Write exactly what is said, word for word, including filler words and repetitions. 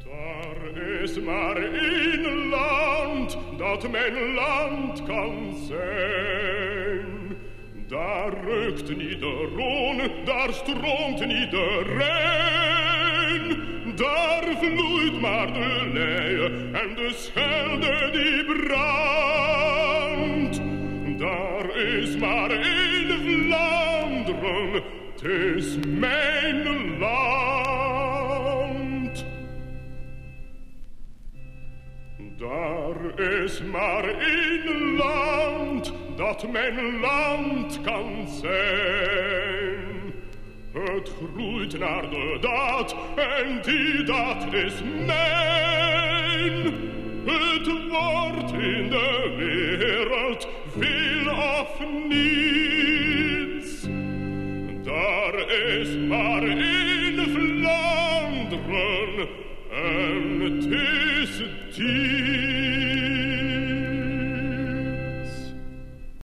Daar is maar één land dat mijn land kan zijn. Daar rukt niet de Rhône, daar stroomt niet de Rijn. Daar vloeit maar de Leie en de Schelde die brandt. Daar is maar één Vlaanderen, het is mijn land. Daar is maar één land dat mijn land kan zijn. Het groeit naar de daad en die daad is mijn. Het wordt in de wereld veel of niets. Daar is maar één Vlaanderen en het is die.